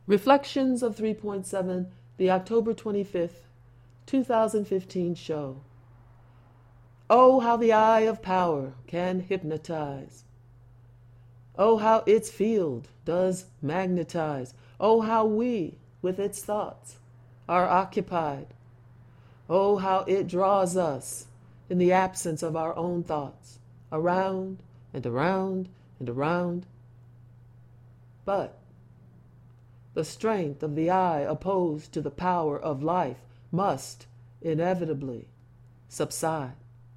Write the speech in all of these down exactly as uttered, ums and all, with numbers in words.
Reflections of three point seven, the October twenty-fifth, two thousand fifteen show. Oh, how the eye of power can hypnotize. Oh, how its field does magnetize. Oh, how we, with its thoughts, are occupied. Oh, how it draws us, in the absence of our own thoughts, around and around and around. But the strength of the eye opposed to the power of life must inevitably subside.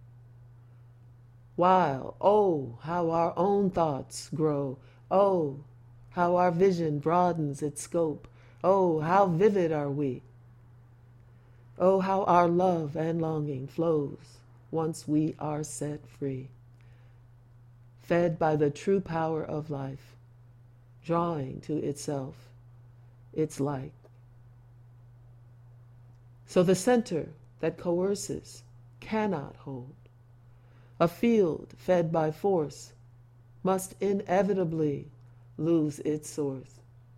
While, oh, how our own thoughts grow. Oh, how our vision broadens its scope. Oh, how vivid are we. Oh, how our love and longing flows once we are set free, fed by the true power of life, drawing to itself its light. So the center that coerces cannot hold. A field fed by force must inevitably lose its source.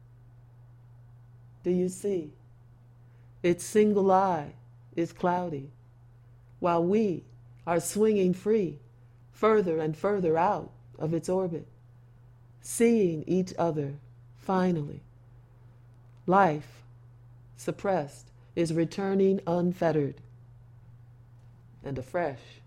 Do you see? Its single eye is cloudy, while we are swinging free, further and further out of its orbit, seeing each other finally. Life, suppressed, is returning unfettered and afresh.